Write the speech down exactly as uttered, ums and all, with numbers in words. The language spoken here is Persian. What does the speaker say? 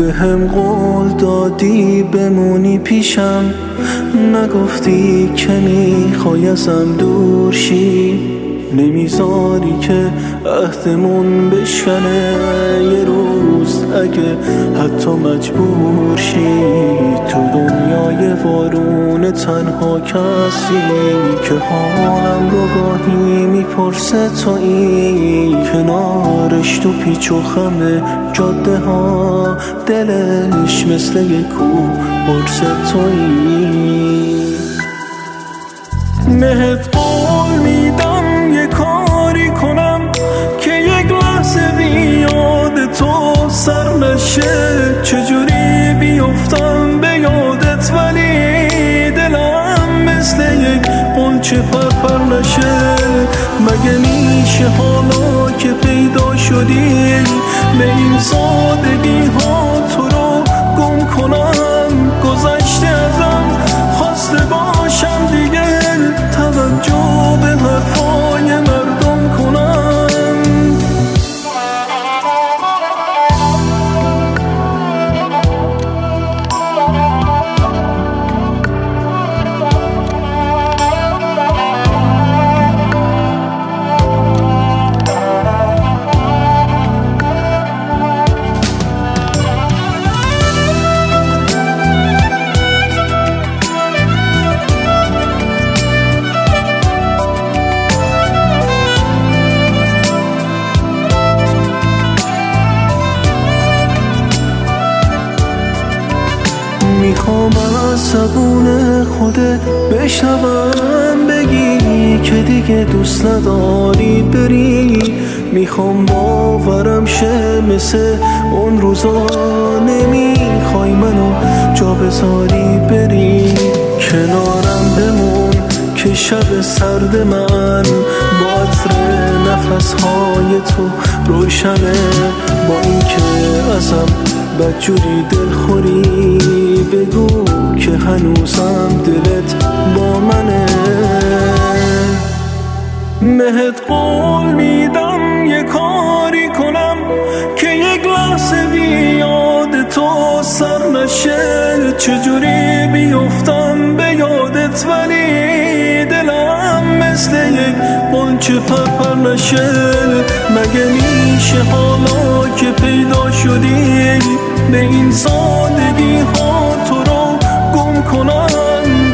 به هم قول دادی بمونی پیشم، نگفتی که میخوای ازم دور شی، نمیذاری که عهدمون بشکنه یه روز اگه حتی مجبور شی. تو دنیای وارون تنها کسی که حالم رو گاهی میپرسه تویی، کنارش تو پیچ و خم جاده ها دلش مثل یک کوه قرص تویی. بهت قول میدم یه کاری کنم که یک لحظه بیاد تو سر نشه، چجوری بیفتم به یادت ولی دلم مثل یک قنچه پرپر نشه. مگه میشه حالا که پیدا شدی به این سادگی ها تو رو گم کنم؟ گذشته ازم خواسته باشم دیگه توجه به حرفای مردم کنم. میخوام از زبون خودت بشنوم بگی که دیگه دوست نداری بری، میخوام باورم شه مثل اون روزا نمیخوای منو جا بذاری بری. کنارم بمون که شب سرد من با عطر نفسهای تو روشنه، با اینکه ازم بدجوری دلخوری بگو که هنوزم دلت با منه. بهت قول میدم یه کاری کنم که یک لحظه بیاد تو سر نشه، چجوری بیفتم به یادت ولی دلم مثل یک قنچه پرپر نشه. مگه میشه حالا که پیدا شدی به این سادگی ها تو رو گم کنم؟